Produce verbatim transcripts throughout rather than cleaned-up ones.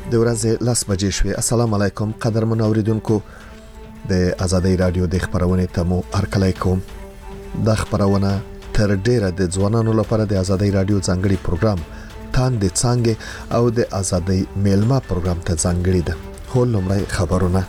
د ورځې لاس بجې شوې. السلام علیکم قدرمن اوریدونکو، د ازادۍ رادیو د خبرونه ته مو هرکلی کوم. د خبرونه تر ډیره د ځوانانو لپاره د ازادۍ رادیو ځانګړي پروګرام تان د څنګه او د ازادۍ میلمه پروګرام ته ځانګړي ده. خو لومړی خبرونه.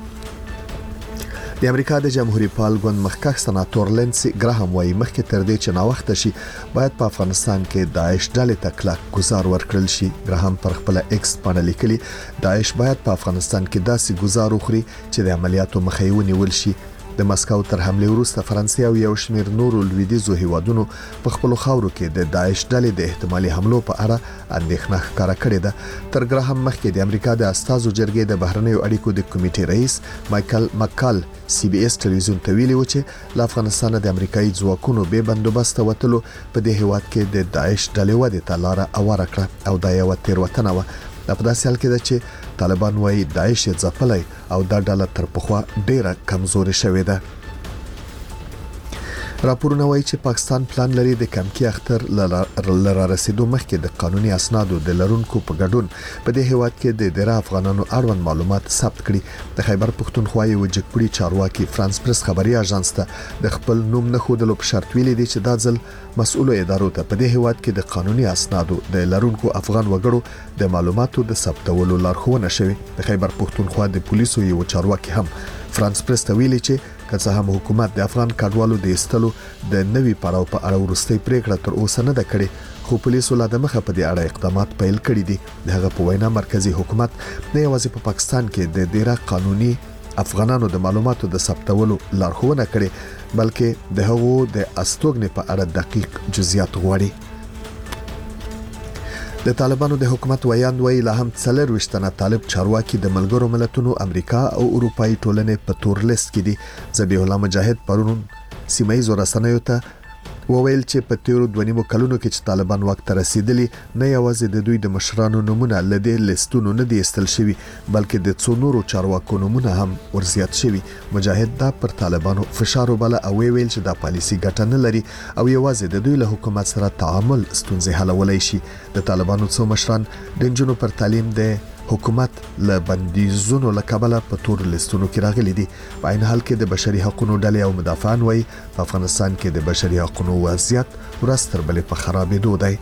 د امریکا د جمهوریت پال ګوند مخکښ سناتور لینسي ګراهام وايي مخکې تر دې چې ناوخته شي باید په افغانستان کې داعش ډلې ته کلک ګزار ورکړل شي. ګراهام پر خپل ایکس باندې لیکلي داعش باید په افغانستان کې داسې ګزار وکړي چې د عملیاتو مخه ونیول شي. د مسکو تر حمله وروسته فرانسې او یو شمېر نورو لویدیځو هیوادونو په خپل خاورو کې د داعش ډلې د احتمالي حملو په اړه اندېښنه ښکاره کړې ده. تر ګراهام مخکې د امریکا د استازو جرګې د بهرنیو اړیکو د کمیټې رئیس مایکل مکال سی بي اس ټلویزیون ته ویلي و چې له افغانستان د امریکایي ځواکونو به بندوبست وتلو په دې هیواد کې د داعش ډلې ودې ته لار اواره کړه او دا یو تیروتنه و. دا په داسې حال کې ده چې طالبان وايي داعش یې ځپلی او دا ډله تر پخوا ډیره کمزوري شوې ده. راپورونه وايي چې پاکستان پلان لري د کمکی اختر لره رسیدو مخکې د قانوني اسنادو د لرونکو په ګډون په دې هیواد کې د ډیره افغانانو اړوند معلومات ثبت کړي. د خیبر پښتونخوا یو جګپړي چارواکي فرانس پریس خبري اژانس ته د خپل نوم نه خودلو په شرط ویلي دي چې دا ځل مسؤلو ادارو ته په دې هیواد کې د قانوني اسنادو د لرونکو افغان وګړو د معلوماتو د ثبتولو لارښوونه شوه. د خیبر پښتونخوا د پولیسو یو چارواکي هم فرانس پریس ته ویلي چې که څه هم حکومت د افغان کډوالو د ایستلو د نوي پړاو په اړه ورستۍ پریکړه تر اوسه نه ده کړې، خو پولیسو لا د مخه په دې اړه اقدامات پیل کړي دي. دغه په وینا مرکزی حکومت نه یوازې په پاکستان کې د ډیره قانوني افغانانو د معلوماتو د ثبتولو لارښوونه کړي بلکې د هغو د استوګنې په اړه دقیق جزئیات غواړي. د طالبانو د حکومت ویاند وی لا هم څلور وشتنه طالب چارواکي د ملګرو ملتونو امریکا او اروپאי ټولنې په تور لیست کې دي. ذبیح الله مجاهد پرون سیمایي رسنیو ته وویل چې په تیرو دوه نیمو کلونو کې چې طالبان وخت ته رسیدلی نه یوازې د دوی د مشرانو نمونه لدې لیستونو نه دي استل شوی بلکې د څو نورو چارواکو نمونه هم ورزیات شوی. مجاهد دا پر طالبانو فشار وبله او ویل چې دا پالیسي ګټه نه لري او یوازې د دوی له حکومت سره تعامل ستونزې حلولای شي. د طالبانو څو مشران د نجونو پر تعلیم د حکومت له بندیزونو لکبله په تور لیستونو کې راغلي دي. په عین حال کې د بشري حقوقو ډلې او مدافعان وایي په افغانستان کې د بشري حقوقو وضعیت ورځ تر بلې په خرابېدو دی.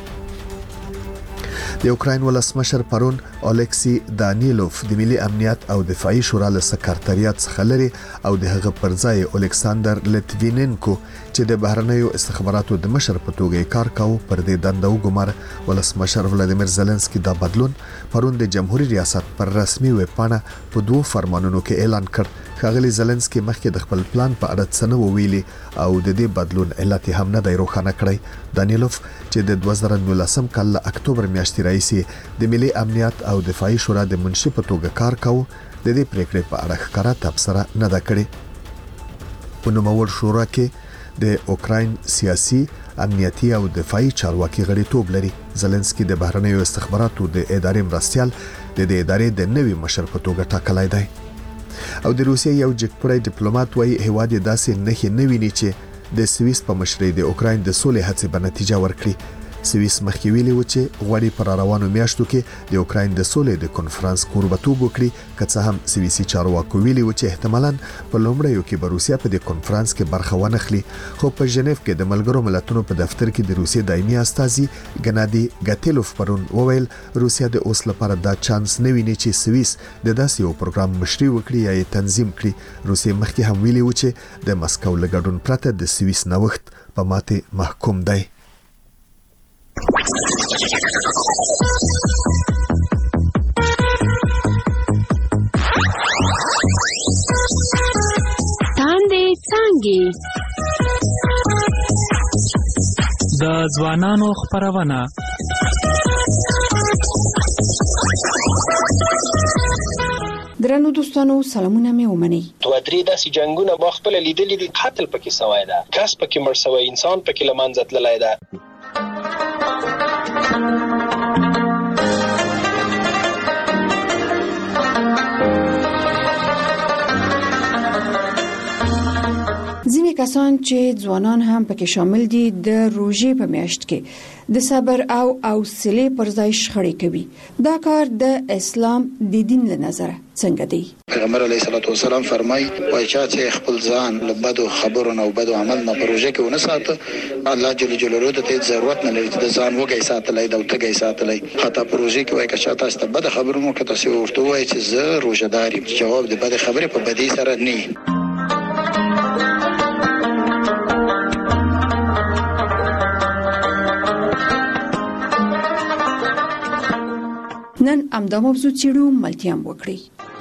د یوکراین ولسمشر پرون الیکسی دانیلوف د ملي امنیت او دفاعي شورا له سکرټریات څخه لري او د هغه پر ځای الیکساندر لټوینینکو چې د بهرنیو استخباراتو د مشر په توګه کار کاوه پر دې دنده وګمار. ولسمشر ولادیمیر زيلنسکي دا بدلون پرون د جمهوریت ریاست پر رسمي ویب پاڼه په دوه فرمانونو کې اعلان کړ. ښاغلي زيلنسکي مخکې د خپل پلان په اړه څه نه ویلي او د دې بدلون علت هم نه دی روښانه کړی. دانیلوف چې د دوه زره نولسم کال له اکتوبر میاشتې راهیسې د ملي امنیت او دفاعي شورا د منشي په توګه کار کاوه د دې پریکړې په اړه ښکاره تبصره نه ده کړې. په نوموړ شورا کې د اوکراین سیاسي امنیتي او دفاعي چارواکي غړیتوب لري. زيلنسکي د بهرنیو استخباراتو د ادارې مرستيال د دې ادارې د نوي مشر په توګه ټاکلای دی. او د روسیې یو جګپړی ډیپلوماټ وایي هیواد داسې نه نه ویني چې د سویس په مشرۍ د اوکراین د سولې هڅې په نتیجه ورکړي. سویس مخکې ویلي و چې غواړي پر روانو میاشتو کې د اوکراین د سولې د کنفرانس کوربتوب وکړي، که څه هم سویسي چارواکو ویلي و چې احتمالاً په لومړیو کې به روسیا په دې کنفرانس کې برخه ونه اخلي. خو په ژنیف کې د ملګرو ملتونو په دفتر کې د روسیې دایمي استازي ګنادي ګاتیلوف پرون وویل روسیا د اوس لپاره دا چانس نه ویني چې سویس د داسې یو پروګرام مشري وکړي یا یې تنظیم کړي. روسیې مخکې هم ویلي و چې د مسکو له ګډون پرته د سویس نوښت په ماتې محکوم دی. تاندې څانګې د ځوانانو خبرونه. درنو دوستانو سلامونه مې ومنئ. دوه درې داسې جنگونه ما خپل لیدلې دي. قتل پکې سوی ده، کس پکې مړ سوی، انسان پکې له منځه تللی ده. ځینې کسان چې ځوانان هم پکې شامل دي د روژې په میاشت کې د صبر او حوصله پر ځای شخړې کوي. دا کار د اسلام د دین له نظره څنګه دی؟ پیغمبر علیه الصلاۃ والسلام فرمایي وای چې خپل ځان له بدو خبرو او بدو عمل نه پروژه کې ونه ساته، الله جل جلاله ته ضرورت نه لري چې ځان وګي ساتلای دا وتګي ساتلای. حتی پروژه کې وای چې تاسو ته بد خبرونه کې تاسو ورته وای چې زه روزداري جواب د بد خبره په بدی سره نه. نن امدا موضوع چیرو ملتیام وکړي.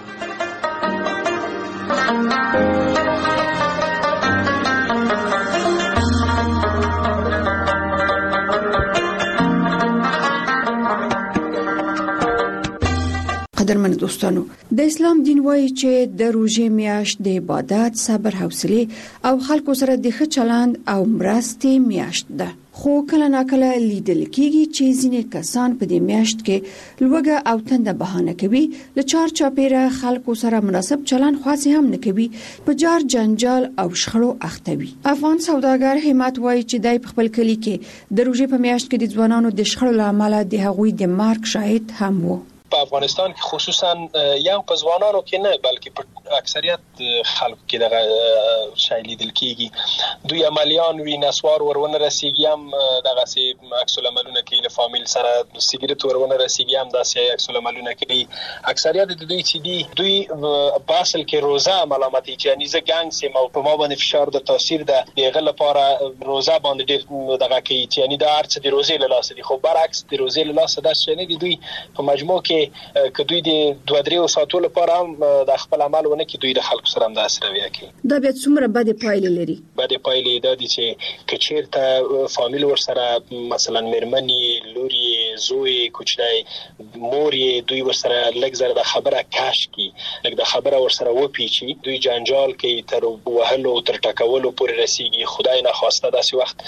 قدرمن دوستانو، د اسلام دین وایي چې د روژې میاشت د عبادت، صبر، حوصله او خلکو سره د ښه چلند او مرستې میاشت ده. خو کله ناکله لیدل کېږي چې ځینې کسان په دې میاشت کې لوږه او تنده بهانه کوي، له چار چاپیره خلکو سره مناسب چلند خاص هم نه کوي، په جار جنجال او شخړو اخته وي. افغان سوداګر همت وایي چې دای په خپل کلی کې د روژې په میاشت کې د ځوانانو د شخړو له امله د هغوی د مرګ شاهد هم وو. په افغانستان کې خصوصا یا په ځوانانو کې نه بلکې په اکثریت خلکو کې دغه شی لیدل کېږي. دوی عملیان وی نسوار ورونه رسیږي، هم دغه سي عکس العملونه کوي، له فامیل سره سیګریټ ورونه رسیږي، هم داسې عکس العملونه کوي. اکثریت د دوی چې دی دوی په اصل کې روزه ملامتي چې یعنی زه ګنګ سم او په ما باندې فشار د تاثیر ده دغه لپاره روزه باندې ډېر دغه کوي چې یعنی دا ارڅ د روزې له لاسه دي. خو برعکس د روزې له لاسه دا چې نه دی دوی په مجموع کې که دوی د دوه درې ساعتو لپاره هم د خپل عمل ونه کې دوی د خلکو سره هم داسې رویه کوي. دا بیا څومره بدې پایلې لري؟ بدې پایلې دا دي چې که چېرته فامیل ورسره مثلا مېرمنې، لور، زوی، کوچنی، مور یې دوی ورسره لږ زره د خبره کش کړي، لږ د خبره ورسره وپیچي، دوی جنجال کوي، تر وهلو تر ټکولو پورې رسیږي. خدای نخواسته داسې وخت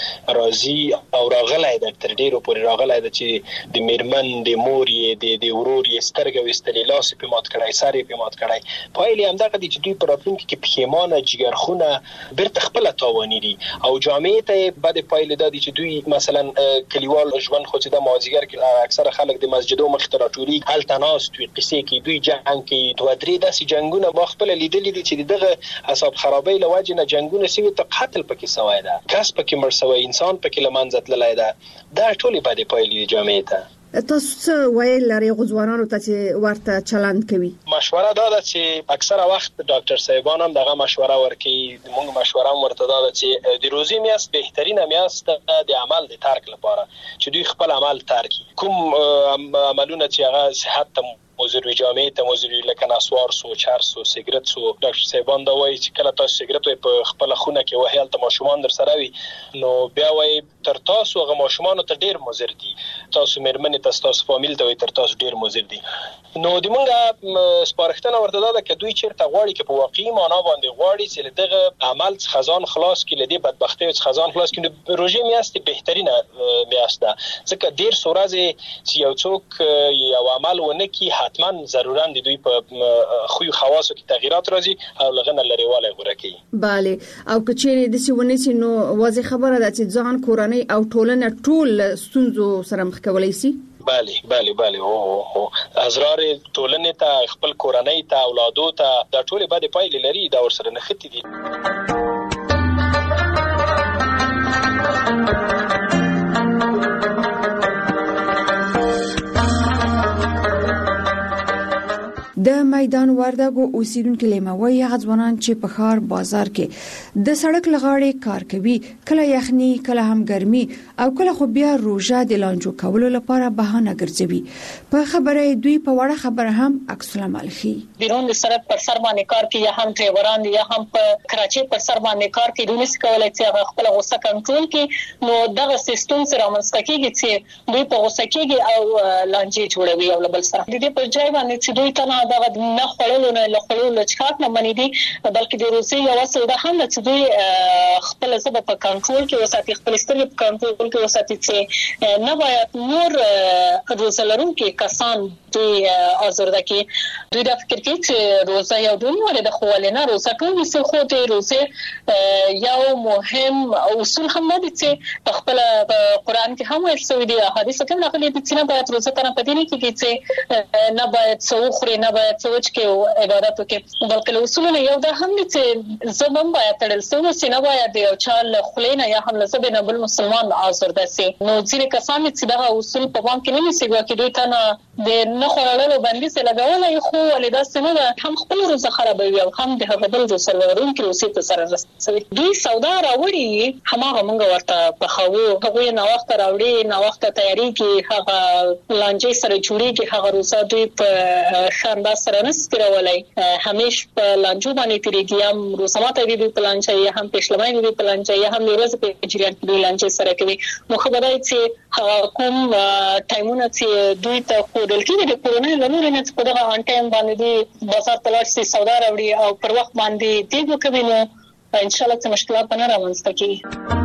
راځي او راغلی ده، تر ډېرو پورې راغلی ده چې د مېرمن، د مور یې، د ورور یې سترګې وستلې، لاس یې پې مات کړی، سر یې پې مات کړی. پایلې همدغه دي چې دوی په راتلونکي کې پښیمانه، جګرخونه، بیرته خپله تاواني دي. او جامعې ته یې بدې پایلې دا دي چې دوی مثلا کلیوال ژوند خو چې د مازدیګر کې اکثره خلک د مسجدو مخې ته راټولېږي، هلته ناست وي، قصې کوي، دوی جنګ کوي. دوه درې داسې جنګونه ما خپله لیدلي دي چې دغه اعصاب خرابۍ له وجې نه جنګونه سوي، ته قتل پکې سوی ده، کس پکې مړ سوی، انسان پکې له منځه تللی ده. دا ټولې بدې پایلې دي جامعې ته. تاسو څه وایي لري غوځوانانو ته چې ورته چلند کوي؟ مشوره دا ده چې اکثره وخت ډاکټر صاحبان هم دغه مشوره ورکوي. موږ مشوره هم ورته دا ده چې د روزي میاشت بهترینه میاشت د عمل د ترک لپاره چې دوی خپل عمل ترک کوم عملونه چې هغه صحت ته مضر وي، جامعې ته مضر وي، لکه نسوار سو، چرس سو، سیګریټ سو. ډاکټر صاحبان دا وایي چې کله تاسو سیګریټ وي په خپل خونه کې وهي، هلته ماشومان در سره وي، نو بیا وایي تر تاسو هغه ماشومانو ته ډېر مضر دي، تاسو مېرمنې ته، تاسو فامیل ته وایي تر تاسو ډېر مضر دي. نو د موږ سپارښتنه ورته دا ده که دوی چېرته غواړي چې په واقعي معنا باندې غواړي چې له دغه عمل څخه ځان خلاص کړي، له دې بدبختیو څخه ځان خلاص کړي، نو روژې میاشت بهترینه میاشت ده. ځکه ډېر څو ورځې چې یو څوک یو عمل ونه کړي، حتما ضرورا د دوی په خوی خواصو کې تغیرات راځي او لغنه لريواله غوړه کوي. bale او کچېره د سیونې سي نو واضح خبره ده چې ځان کورنۍ او ټولنه ټول ستونزو سره مخ کولای شي. بله بله بله او او ازرار ټولنې ته، خپل کورنۍ ته، اولادو ته، دا ټول باندې پایلې لري، دا ورسره نښتي دي. د میدان وردګو اوسیدونکو لیموي غځوانان چې په ښار بازار کې د سړک لغاړې کار کوي، کله یخني، کله هم ګرمي او کله خو بیا روژه د لانجو کولو لپاره بهانه ګرځوي. په خبره دوی په وړه خبره هم عکس العمل ښيي. بیرون د سړک پر سر باندې کار کوي، یا هم ډرایوران یا هم په کراچۍ پر سر باندې کار کوي، دوی نشي کولای چې خپل غوسه کنټرول کړي. نو دغه سیستم سره رامنځته کیږي چې دوی په غوسه کېږي او لانجې جوړوي او بل سره د دې پر ځای باندې چې دوی ته هغه نه خړلو نه لخړلو لچکات نه منې دي بلکې د روسي یو اصل د هم چې دوی خپل ځب په کنټرول کې وساتي خپل سترګې په کنټرول کې وساتي چې نه باید نور روزلرونکو کسان دوی آزرده کې دوی د فکر کې چې روزه یو ډول د خوالنه روزه ټول څه خو ته روزه یو مهم اصول هم نه دي چې خپل قرآن کې هم ویل شوی دی حدیث کې هم راغلي دي چې نه باید روزه تر په دې کې چې نه باید څوخري نه باید څوچ کې عبادت وکړي بلکې اصول یو دا هم دي چې زمم باید تړل سو چې نه باید یو چال خلینا یا هم لزبه نه بل مسلمان آزرده سي نو ځینې کسان چې دا اصول په پام کې نه نیسي چې دوی ته نه د نه خورلو باندې څه لګول خو ولدا سمه هم خپل روزه خرابوي او هم د هغه بل سرورون کې روسي ته سره رسوي دوی سودا راوړي همغه مونږ ورته په خو هغه نه وخت راوړي نه وخت تیاری کې هغه لانجې سره جوړي کې هغه روزه دوی په شاندار سره نسترولای همیش په لانجو باندې تیریږي هم روزه ماته دی په لانجې یا هم پښلمای دی په لانجې یا هم ورځ په جریان کې دی لانجې سره کوي نو خبره چې کوم ټایمونه چې دوی ته دلته د کورونا لنور نه په دغه ان ټایم باندې دی بازار تلاش سي سودا راوړي او پر وخت باندې دی وکوي نو ان شاء الله چې مشکلات نه راوځي کی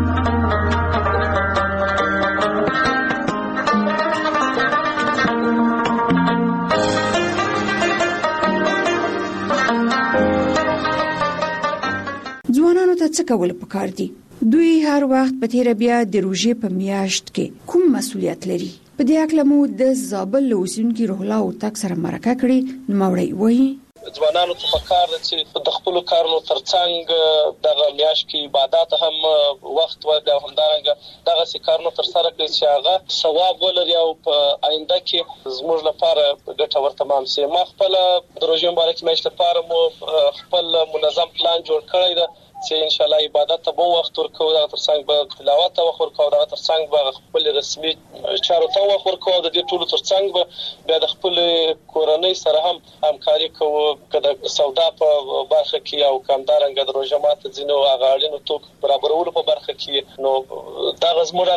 ځوانانو ته څه کول پکار دي دوی هر وخت په تیر بیا د روزې په میاشت کې کوم مسولیت لري په دې اړه مو د زابل لوسونکي روح الله او تک سره مرکه کړي نوموړی وایي ځوانانو ته پکار دي چې د خپل کارونو ترڅنګ دغه میاشت کې عبادت هم وخت ورکړي او همدارنګه دغه سي کارونو تر سره کړي چې هغه ثواب ولري او په آینده کې زموږ لپاره ګټور تمام شي ما خپل د روزې مبارک میاشت لپاره مو خپل منظم پلان جوړ کړی دی چې ان شاء الله عبادت ته به وخت ورکو دا ترڅنګ به تلاوت ته وخت ورکو دا ترڅنګ به خپل رسمي چارو ته وخت ورکو د دې ټولو ترڅنګ به بیا د خپل کورنۍ سره هم همکاري کوو کله سودا په برخه کې او کمدارنګ د روزمات ځینو اغاړینو توک برابرولو په برخه کې نو دا غزموږ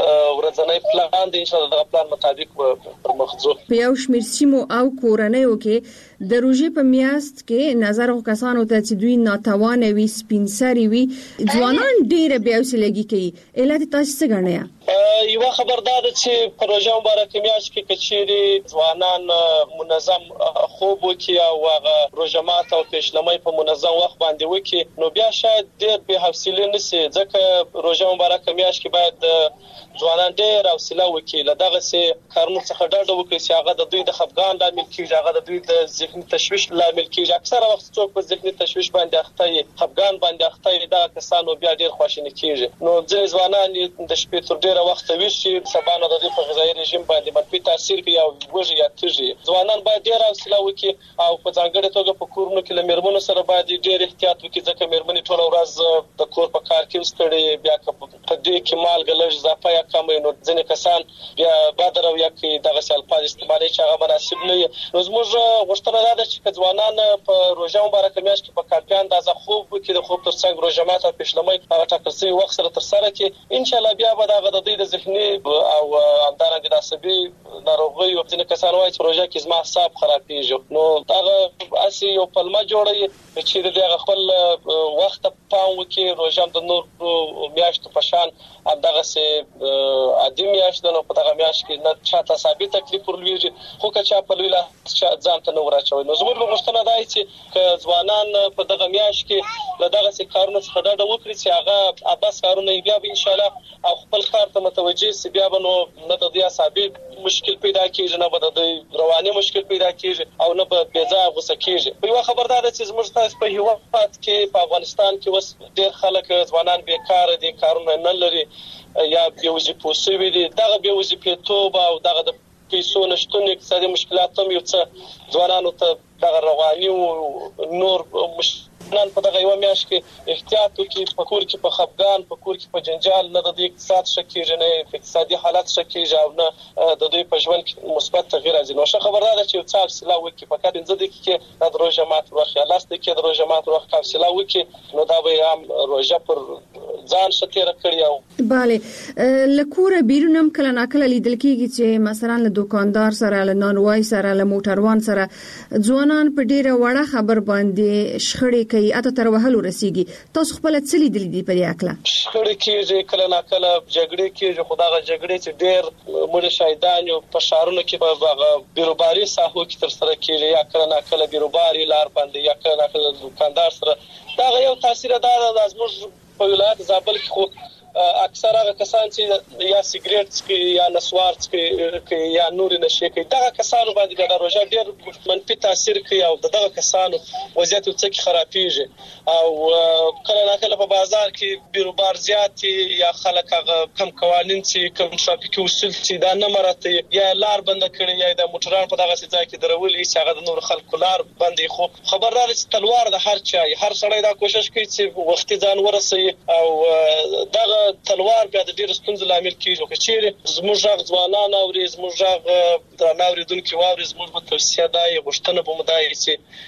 ورځنی پلان دی ان شاء الله د پلان مطابق پر مخ ځو په یو شمېر سیمو او کورنۍ کې د روزې په میاشت کې نظر کسانو ته چې دوی ناتوان وي سپینسري وي ځوانان ډېر بیا وسلګي کوي علت تاسو څه غنئ یو خبردار چې پروژه مبارک میاشت کې کچېری ځوانان منظم خوب وکي او هغه روزمات او پېشلمۍ په منظم وخت باندې وکي نو بیا شاید ډېر به حوصله نشي ځکه روزه مبارک میاشت کې باید ځوانان ډېر حوصله وکي لدغه سي کارونو څخه ډډه وکړي چې هغه د دوی د خفګان لامل کیږي هغه د دوی د ذهني تشويش لامل کیږي اکثره وخت څوک په ذهني تشويش باندې اخته وي خفګان باندې اخته وي دا کسانو بیا ډېر خوشاله کیږي نو ځینې ځوانان د شپې تر ډېره وخت ویشي سبا نه د دې په غذایی رژیم باندې منفي تاثیر کوي او وږي یا تږي ځوانان باید ډېر حوصله وکړي او په ځانګړي توګه په کورونو کې له میرمنو سره باید ډېر احتیاط وکړي ځکه میرمنې ټول ورځ د کور په کار کې وستړي بیا په دې کې مالګه لږ اضافه یا کم نو ځینې کسان بیا بادر او یا کې دغه الفاظ استعمالي چې هغه مناسب نه وي نو زموږ غوښتنه ده چې ځوانان په روزه مبارک میاشت کې په کافي اندازه خوب وکړي د خوب ترڅنګ روزمات او پښلمۍ هغه ټاکل شوی وخت سره تر سره کې ان شاء الله بیا به دغه د دوی د ذهني او همدارنګه د عصبي ناروغي او ځینې کسان وایي چې روزه کې زما اعصاب خرابېږي نو دغه اسی یو پلمه جوړي چې دغه خپل وخت پام وکړي روزه د نور میاشتو په شان همدغه سي عادي میاشت نو په دغه میاشت کې نه چاته ثابت تکلیف ورلويږي خو که چا په لویلا ځان ته نو راچوي نو زموږ غوښتنه ده چې ځوانان په دغه میاشت کې له دغه سي کارونو څخه ډډه وکړي چې هغه اباس کارونه بیا به ان شاء الله او خپل کار ته متوجي سي بیا به نو نه د دې ثابت مشکل پیدا کیږي نه به د رواني مشکل پیدا کیږي او نه به بېځا غوسه کیږي یو خبردار چې زموږ تاسو په هیواد کې په افغانستان کې وس ډېر خلک ځوانان بیکار دي کارونه نه لري یا بېوظیفه شوي دي دغه بېوظیفه توب او دغه د پیسو نشټون اقتصادي مشکلات هم یو څه ځوانانو ته دغه رواني او نور نن په دغه یو میاشت کې احتیاط وکړي په کور کې په خفګان په کور کې په جنجال نه د اقتصاد شکیږي نه اقتصادي حالت شکیږي او نه د دوی په ژوند کې مثبت تغییر راځي نو ښه خبردار ده چې یو څه حوصله وکړي فقط پنځه دقیقې د روزه مات وخت یا لاس دقیقې د روزه مات وخت حوصله وکړي نو دا به هم روزه پر ځان شتیر کړی او bale لکوره بیرونم کله ناکله لیدل کیږي چې مثلا له دکاندار سره له نانوای سره له موټروان سره ځوانان په ډیره وړه خبر باندې شخړې کوي اته تر وهلو رسیږي تاسو خپل څه لیدل دي په دې اکله شخړې کېږي کله ناکله جګړې کېږي خدای جګړې چې ډېر مړ شهیدان او په شهرونو کې په بیروباري ساحو کې تر سره کېږي یا کله ناکله بیروباري لار باندې یا کله ناکله دکاندار سره دا یو تاثیر دا د زموږ په ولایت زابل کې خو اکثر هغه کسان چې یا سیګریټ څکي یا نسوار څکي یا نور نشي کوي دا کسانو باندې د روزه ډېر منفي تاثیر کوي او دغه کسانو وضعیت څخه خرابېږي او کله ناکله په بازار کې بیروبار زیات یا خلک هغه کم قوانين چې کم ټرافیکي اصول چې دا نه مرته یا لار بند کړي یا د موټران په دغه ځای کې درول چې هغه د نور خلکو لار بندې خو خبردار چې تلوار د هر چا هر سړی دا کوشش کوي چې وختي ځان ورسوي او دغه تلوار بیا د ډیر ستونزې لامل کیږي چې زموږ ځوانان ځوانان او زموږ درناوریدونکو واوري زموږ په توصیه دای غوښتنه به مدای چې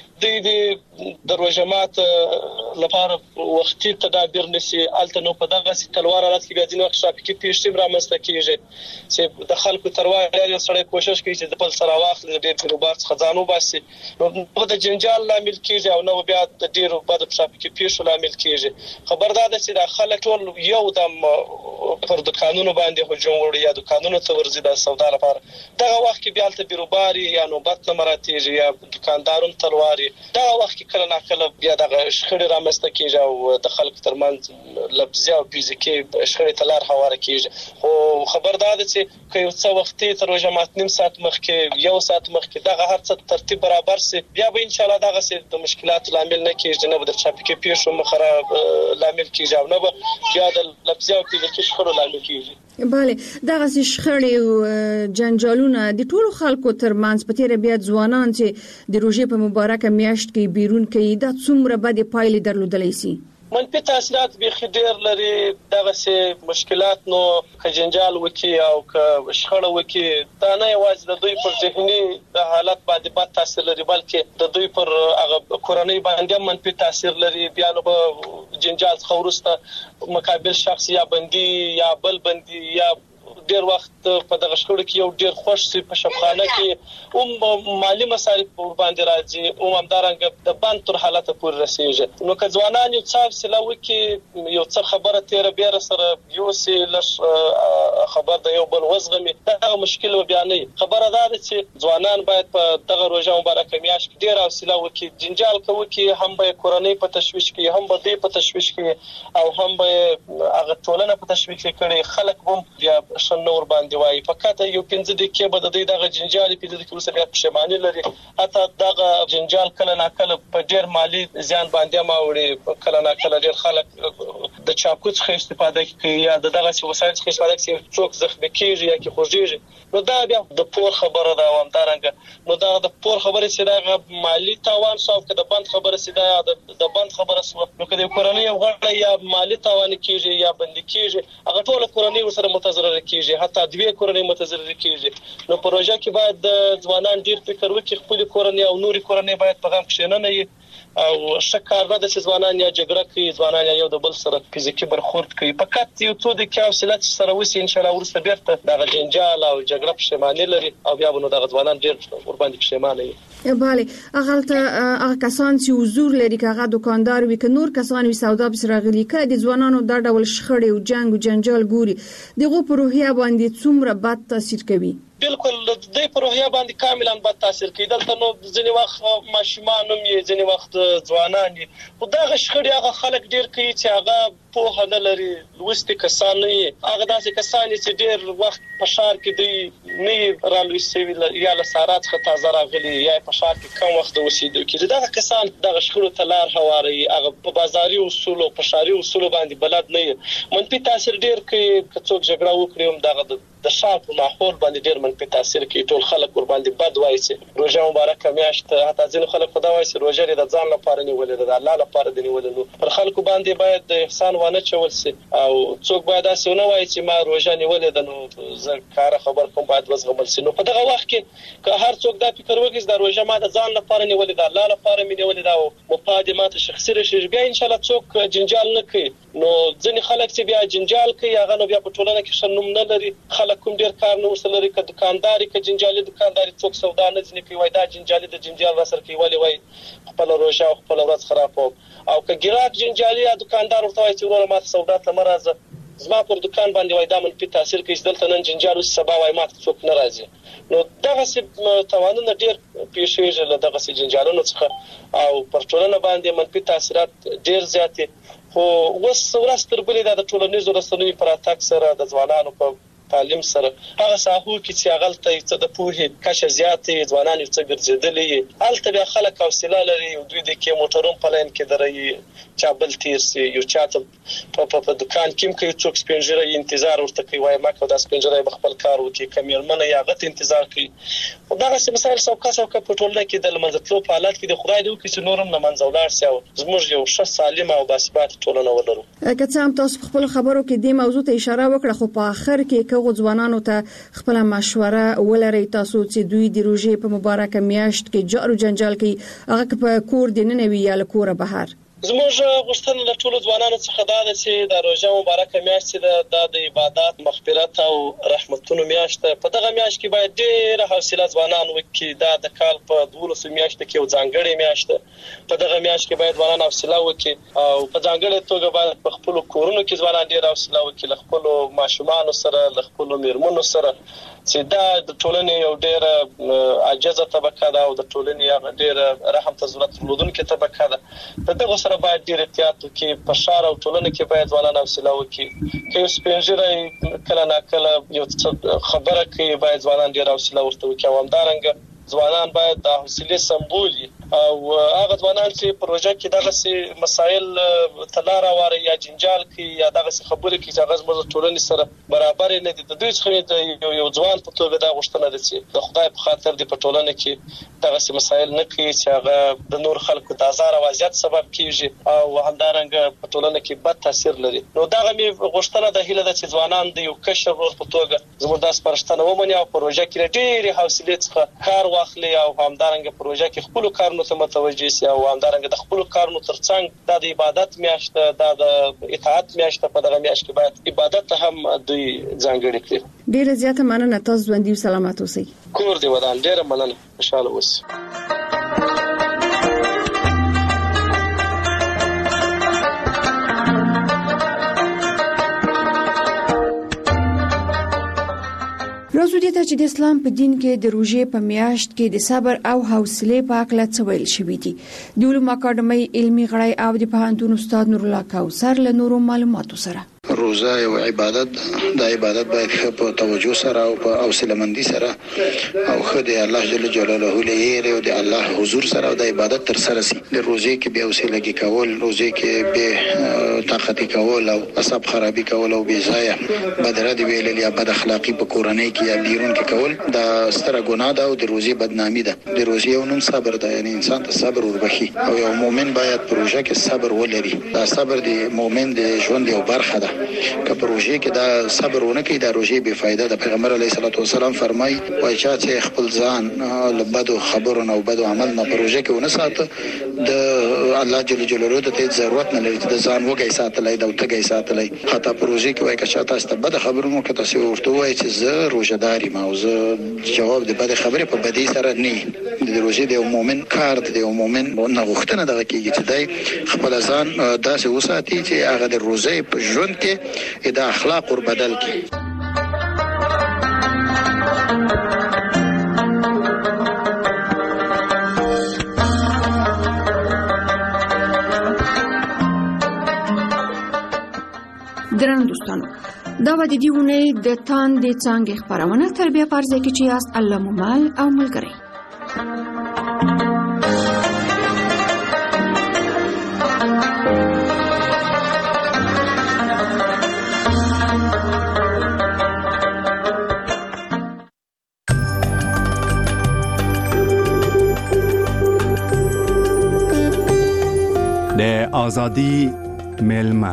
د دروژمات لپاره وختي تدابیر نشي الته نو په دغه سي تلوار حالت کې بیا ځینې وخت شاپکی پیښې رامنځته کیږي چې د خلکو تروار لري سره کوشش کوي چې د بل سره واخلي د ډیر بار خزانو باسي نو د جنجال لامل کیږي او نو بیا د ډیر بد شاپکی پیښې لامل کیږي خبردار ده چې د خلک ټول یو د پر دکانونو باندې هجوم وړي یا دکانونو ته ورځي د سودا لپاره دغه وخت کې بیا الته بیروباري یا نوبت مراتیږي یا دکاندارون تلواري دا وخت کې کله ناکله بیا د شخړې رامنځته کیږي او د خلکو ترمنځ لفظي او فزیکي شخړې تلار هواره کیږي خو خبردار ده چې که یو څه وختي تر جماعت نیم ساعت مخکې یو ساعت مخکې دغه هر څه ترتیب برابر سي بیا به ان شاء الله دغه سي د مشکلات لامل نه کیږي نه به د ټرافیکي پیښو مخره لامل کیږي او نه به بیا د لفظي او فزیکي شخړو لامل کیږي bale دغه شخړې او جنجالونه د ټولو خلکو ترمنځ په تیر بیا ځوانان چې د روزې په مبارکه میاشت کې بیرون کوي دا څومره بد پایلې درلودلی سي منفي تاثیرات به خډیر لري دغه سي مشکلات نو کجنجال وکي او ک شخړه وکي دا نه یوازې د دوی پر ذهني حالت باندې بد تاثیر لري بلکې د دوی پر هغه کورنۍ باندې منفي تاثیر لري بیا نو جنجال خورسته مقابل شخص یا بندي یا بل بندي یا ډیر وخت په دغه شکړو کې یو ډیر خوش سي په شپخانه کې او مالی مصارف باندې راځي او همدارنګ د بانک تر حالت پورې رسیږي نو که ځوانان یو څه سلاوي کې یو څه خبره تیر بیر سره یو سي لش خبر د یو بل وزغمي دا مشکل بیانې خبره ده چې ځوانان باید په دغه روزه مبارکه میاشت کې ډیر حوصله وکړي جنجال کوي کې هم به کورنۍ په تشويش کې هم به دې په تشويش کې او هم به هغه ټولنه په تشويش کې کړي خلک هم بیا نور باندې وای فقط یو پنځه دقیقې به د دغه جنجال په دې کې وسره پښیماني لري حتی دغه جنجال کله ناکله په ډیر مالی زیان باندې ماوړي کله ناکله ډیر خلک د چاقو څخه استفاده کوي یا دغه وسایل څخه استفاده کوي څوک زخمي کیږي یا کې خوږیږي نو دا بیا د پور خبره ده او همدارنګه نو دا د پور خبره چې دا مالی تاوان سو که د بند خبره چې دا د بند خبره سو نو کله کورنۍ غړ یا مالی تاوان کیږي یا بند کیږي هغه ټول کورنۍ سره متضرر کیږي حتی دوی کورنۍ متضرر کیږي نو پروژه کې باید د ځوانان ډیر فکر وکړي خپل کورنۍ او نوري کورنۍ باید په غم کې نه نه او شکار نه د ځوانان یا جګړه کوي ځوانان یو د بل سره فزیکی برخورد کوي فقط یو څو د کاوسلات سره وسی ان شاء الله ورسته بیرته د جنجال او جګړه پښیمانه لري او بیا به نو د ځوانان ډیر ور باندې پښیمانه وي bale اغلته هغه کسان چې حضور لري کغه دکاندار وي ک نور کسان وي سودا بس راغلي ک د ځوانانو د ډول شخړې او جنگ او جنجال ګوري دغه په روحیه باندې څومره بد تاثیر کوي بالکل د دې پروژه باندې کاملا بد تاثیر کوي دلته نو ځینې وخت ماشومان هم یې ځینې وخت ځوانان دي خو دا شخړې هغه خلک ډیر کوي چې هغه په نه لري لوستي کسان نه هغه داسې کسان چې ډیر وخت په شهر کې دی نه رالوي سوي یا لسارات خطا زراغلي یا په شهر کې کم وخت اوسېدو کې دا کسان د شخړو تلار هواري هغه په بازاري اصول او په شهري اصول باندې بلد نه منفي تاثیر ډیر کوي که څوک جګړه وکړي هم دغه د شهر په ماحول باندې ډیر منفي تاثیر کوي ټول خلک ور باندې بد وایي چې روزه مبارکه میاشت حتی ځینې خلک خدا وایي چې روزه د ځان لپاره نیولې ده د الله لپاره دی نیولې نو پر خلکو باندې باید د احسان ونه چول سي او څوک باید اسونه وایي چې ما روزه نیولې ده نو زه کار خبر کوم باید وزغمل سي نو په دغه وخت کې که هر څوک دا فکر وکړي د روزه ما د ځان لپاره نیولې ده الله لپاره مې نیولې ده او مفاد ما ته شخصي رشي بیا ان شاء الله څوک جنجال نه کوي نو ځینې خلک چې بیا جنجال کوي هغه نو بیا په ټولنه کې شنوم نه لري خلک کوم ډیر کار نه ورسره لري ک دکانداري ک جنجالي دکانداري څوک سودا نه ځنی کوي وای دا جنجالي د جنجال وسر کوي ولی وای خپل روزه او خپل ورځ خراب او ک ګراک جنجالي یا دکاندار ورته وای چې ورور ما سودا ته مرزه زما پر دکان باندې وای دا منفي تاثیر کوي دلته نن جنجال سبا وای مات څوک ناراضي نو دغه څه توانونه ډیر پیښیږي له دغه څه جنجالونو څخه او پر ټولنه باندې منفي تاثیرات ډیر زیات خو وس ورستر بلې د ټولنیزو رسنیو پر اتاک سره د ځوانانو په تعلیم سره هغه ساحو کې چې غلطه څه د پوهې کشه زیاتې ځوانان یو څه ګرځېدلې الته بیا خلک حوصله لري او دوی د کې موټرون په لاین کې درې چا بل تیر سي یو چاته په په دکان کې کوي څوک سپینجره انتظار ورته کوي وای ما کو د سپینجره خپل کار وکي کمیرمنه یا غت انتظار کوي دا څه مسایل څوک څوک په ټولنه کې د منځتلو په حالت کې د خدای د وکي چې نورم نه منځولار سي او زموږ یو ښه سالم او باثبات ټولنه ولرو که څه هم تاسو خپل خبرو کې د موضوع ته اشاره وکړه خو په اخر کې کوم ځوانانو ته خپل مشوره ولري تاسو چې دوی د روزې په مبارکه میاشت کې جارو جنجال کوي هغه په کور د ننوي یا له کوره بهر زموږ غوښتنه له ټولو ځوانانو څخه دا ده چې د روزه مبارکه میاشت ده د عبادت مغفرت او رحمتونو میاشت په دغه میاشت کې باید ډېر حوصله ځوانان وکړي دا د کال په دولسو میاشتو کې یو ځانګړی میاشت په دغه میاشت کې باید ځوانان حوصله وکړي او په ځانګړې توګه باید په خپل کورونو کې ځوانان ډېر حوصله وکړي له خپل ماشومانو سره له خپل میرمنو سره چې دا د ټولنې یو ډېر عاجزه طبقه ده او د ټولنې یو ډېر رحم ته ضرورت لرونکې طبقه ده په دغه سره باید ډېر احتیاط وکړي په ښار او ټولنه کې باید ځوانان حوصله وکړي که یو سپینږیری کله ناکله یو خبره کوي باید ځوانان ډېر حوصله ورته وکړي او همدارنګه ځوانان باید د حوصلې سمبول او هغه ځوانان چې پروژه کې دغه مسایل تلار واره یا جنجال کوي یا دغه خبرې کوي چې هغه زموږ ټولنې سره برابر نه دي د دوی څخه یو ځوان په توګه دا غوښتنه ده چې د خدای په خاطر د ټولنه کې دغه مسایل نه کوي چې هغه د نور خلکو د آزار او اذیت سبب کیږي او همدارنګه په ټولنه کې بد تاثیر لري نو دغه می غوښتنه ده هیله ده چې ځوانان د یو کشر ورور په توګه زموږ د سپارښتنه ومني او پروژه کې ډېری حوصلې څخه کار واخلي او همدارنګه پروژه کې خپل کارونو ته متوجه شي او همدارنګه د خپل کارونو ترڅنګ د عبادت میاشت د اطاعت میاشت په دغه میاشت کې باید عبادت هم دوی ځانګړي کړي ډیره زیاته مننه تاسو ژوندۍ سلامات اوسئ کور دی ودان ډیره مننه خوشاله اوسئ راځو دې ته چې د اسلام په دین کې د روزې په میاشت کې د صبر او حوصلې په اړه څه ویل شوی دي د علوم اکاډمۍ علمي غړی او د پوهنتون استاد نور الله کوثر له نورو معلوماتو سره روزه او عبادت د عبادت باید په توجه سره او په حوصله مندي سره او خدای الله جل جلاله لري او د الله حضور سره او د عبادت تر سره سي د روزه کې به حوصله کې کول روزه کې به طاقت کول او اصحاب خرابي کول او به ځای بدره دی ویل یا بد اخلاقی په کورنۍ کې یا بیرون کې کول دا ستره ګناه ده او د روزه بدنامي ده د روزه یو نوم صبر ده یعنی انسان ته صبر وربخي او یو مؤمن باید پروژه کې صبر ولري دا صبر د مؤمن د ژوند یو برخه ده که پروژه کې دا صبر ونه کوي دا روزه بے فایده ده پیغمبر علیه الصلاه والسلام فرمای وای چې خپل ځان له بدو خبرونو او بدو عمل نه پروژه کې ونه ساته د الله جل جلاله ته ضرورت نه لري د ځان وګي ساتلای د وټګي ساتلای حتی پروژه کې وای که تاسو ته بد خبرونو کې تاسو ورته وای چې زه روزداري ما او زه جواب د بد خبرې په بدی سره نه د روزه د مؤمن کار د مؤمن نه غوښتنه دغه کېږي چې دای خپل ځان داسې وساتي چې هغه د روزه په ژوند کې دا اخلاق ور بدل کی درنو دوستانو دا و د دیونه د تان د څنګه خبرونه تربیه پرځه کې چې است الله ممال او ملګری د ازادي ملما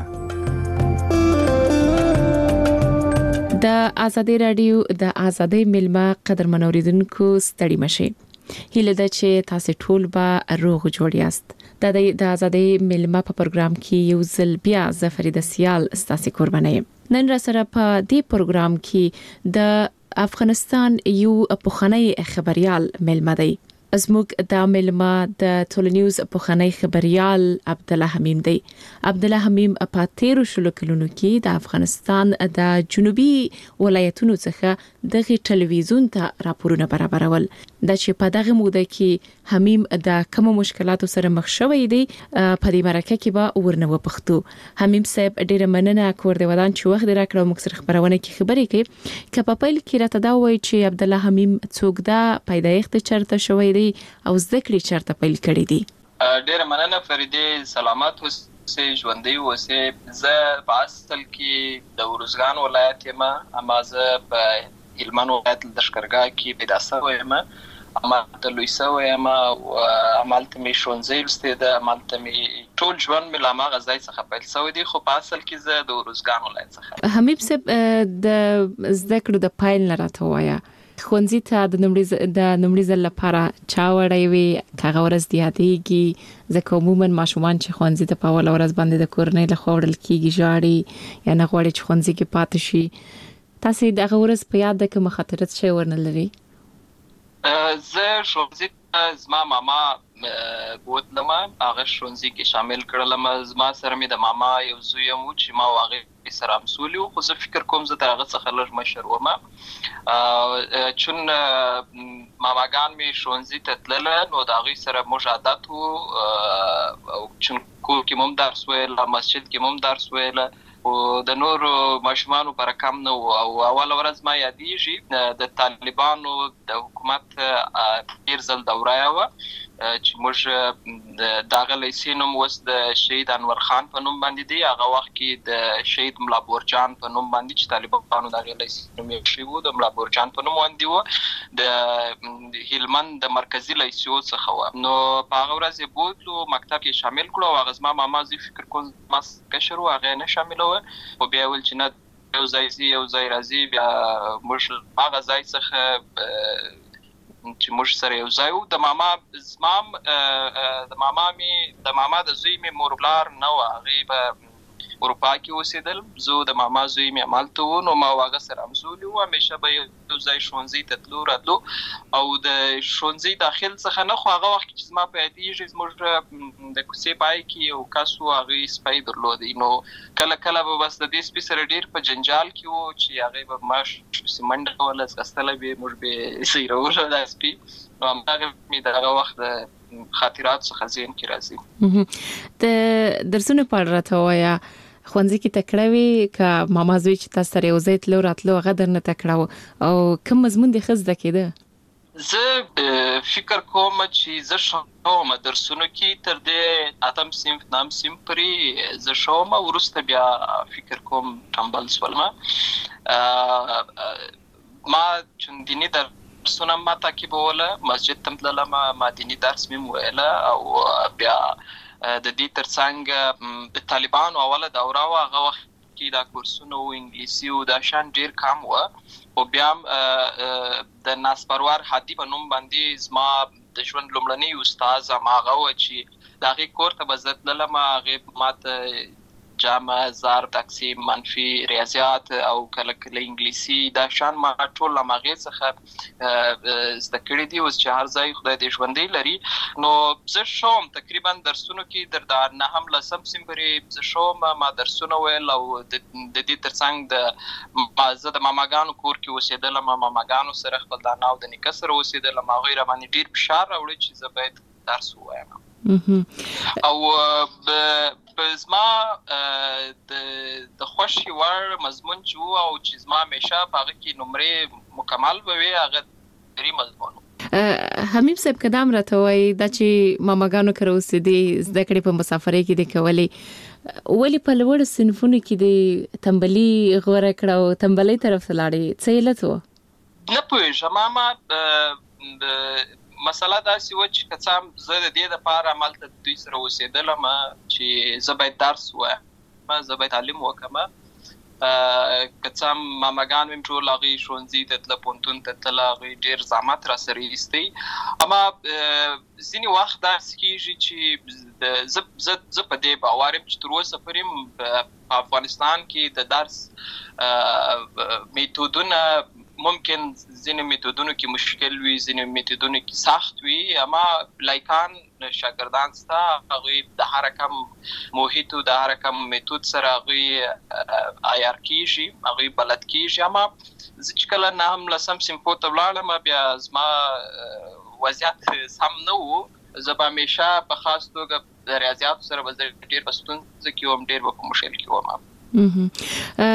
د ازادي رادیو د ازادي ملما قدر منوریدونکو ستړي مشه هیله ده چې تاسو ټول به روغ جوړ یاست د د آزادۍ ملما په پروګرام کې یو ځل بیا زفریده سیال ستاسو قرباني نن را سره په دې پروګرام کې د افغانستان یو پخوانی خبريال ملما دی زموږ د ملما د ټولنیوز پخوانی خبريال عبد الله حمیم دی عبد الله حمیم په تیرو شلو کلونو کې د افغانستان د جنوبي ولایتونو څخه د ټلویزیون ته راپورونه برابرول د چې په دغه موده کې حمیم د کوم مشکلاتو سره مخ شوی دی په دې مرکه کې به ورنو پښتو حمیم صاحب ډیره مننه کور دی ودان چې وخت راکړو موږ سره خبرونه کې خبرې کوي کله په پیل کې راته دا وایي چې عبد الله حمیم څوک دا پیدایښت چرته شوی دی او ذکر چرته پیل کړی دی ډیره مننه فریده سلامات اوسئ ژوندۍ اوسئ زه په اصل کې د ورزګان ولایت یم اما زه په هلمند ولایت د لښکرګاه کې پیدا شوی یم اما د لوی شوی یم عملته می شونځې لسته د عملته می ټول ژوند مې لا ما غزای څخه پیل شوی دی خو په اصل کې زه د ورزګان ولایت څخه حمیم صاحب د ذکر د پایل نه راته وایا خونځي ته د نمړي د نمړي ځل لپاره چا وړي وي کاغه ورځ دی هديږي ځکه عموما ماشومان چې خونځي ته په اول ورځ باندې د کورنۍ له خوړل کیږي جاړي یا نه غوړي چې خونځي کې پاتې شي تاسو دغه ورځ په یاد ده کوم خاطرت شي ورنلري زه شونځي زما ماما بوتلم هغه شونځي کې شامل کړلم زما سره مې د ماما یو زوی مو چې ما واغې سره مسولي خو زه فکر کوم زه دغه څخه لږ مشر وم چون ماماګان می شونځي ته تلل نو دا غي سره مجادات او چون کور کې مم درس ویل مسجد کې مم درس ویل او د نور ماشومانو پر کم نو او اول ورځ ما یادېږي د طالبانو د حکومت تیر ځل دوره و چې موږ دغه لیسینوم وس د شهید انور خان په نوم باندې دی هغه وخت کې د شهید ملا بورجان په نوم باندې چې طالبانو دغه لیسینوم یې شیو د ملا بورجان په نوم باندې و د هلمند د مرکزی لیسیو څخه و نو په هغه ورځ یې بوتلو مکتب کې شامل کړو هغه زما ماما زی فکر کوم ما کشر هغه نه شامل و او بیا ول چې نه یو ځای زی یو ځای راځي بیا موږ هغه ځای څخه چې موږ سره یو ځای وو د ماما زمام د ماما می د ماما د زوی می موربلار نو هغه په اروپا کې اوسېدل زه د ماما زوی می عملته و نو ما واغه سره امزولي و همیشه به یو ځای شونځي ته تلو راتلو او د شونځي داخل څخه نه خو هغه وخت چې زما په یادېږي زموږ د کوڅې پای کې یو کس و هغه سپی درلودی نو کله کله به بس د دې سپي سره ډېر په جنجال کې و چې هغه به ماش سیمنډ ولا ځغستله به موږ به سیروله د سپي نو هغه می دغه وخت خاطرات څخه ذهن کې راځي د درسونه په راته وایا خونځي کې تکړوي ک ماما زوی چې تاسو سره یو ځای تلو راتلو غدر نه تکړو او کوم مضمون د خزده کېده زه فکر کوم چې زه شوم درسونو کې تر دې اتم صنف نام صنف پرې زه شوم ورسته بیا فکر کوم تمبل سولم ما چون دیني درسونه ما تعقیبوله مسجد تم تللم ما دیني درس مې ویله او بیا د دې ترڅنګ د طالبانو اوله دوره و هغه وخت کې دا کورسونه او انګلیسي او دا شان ډیر کم و او بیا د ناسپروار حدی په نوم باندې زما د ژوند لومړنی استاد هغه و چې دغه کور ته بزتل ما هغه ماته جامع زار تقسیم منفي ریاضیات او کله کله انګلیسي دا شان ما ټول لمغه څخه زده کړی دي اوس چې هر ځای خدای دې ژوندۍ لري نو زه شوم تقریبا درسونو کې در نه هم لسم سیمبري زه شوم ما درسونه ویل او د دې ترڅنګ د مازه د ماماګانو کور کې اوسېدل ما ماماګانو سره خپل د ناو د نکسر اوسېدل ما غیر باندې ډیر فشار راوړي چې زه باید درس وایم او په زما د د خوشي ور مضمون چې او چې زما همیشه په هغه کې نمرې مکمل وي هغه درې مضمون حمیم صاحب قدم راته وای د چې ماماګانو کرو سې دي زده کړې په مسافرۍ کې د کولې ولی په لوړ صنفونو کې د تنبلي غوړه کړو تنبلي طرف لاړې څه علت و نه پوهیږم ماما د مسله دا سی و چې کڅام زه د دې لپاره عملته دوی سره اوسېدلم چې زه باید درس وایم ما زه باید تعلیم وکم کڅم ماماګان ویم ټول هغه شونځي ته تل پونتون ته تل هغه ډیر زحمت را سره ایستي اما ځینی وخت دا سکیږي چې زب زب زب په دې باورم چې تر اوسه پرې په افغانستان کې د درس میتودونه ممکن ځینې میتودونو کې مشکل وي ځینې میتودونو کې سخت وي اما لایکان شاګردان ستا هغه د هر کم محیط او د هر کم میتود سره هغه آیار کیږي هغه بلد کیږي اما چې کله نه هم لسم سیمپو ته ولاړم بیا زما وضعیت سم نه وو زه به همیشه په خاص توګه د ریاضیاتو سره به ډېر په ستونزه کې وم ډېر به په مشکل کې وم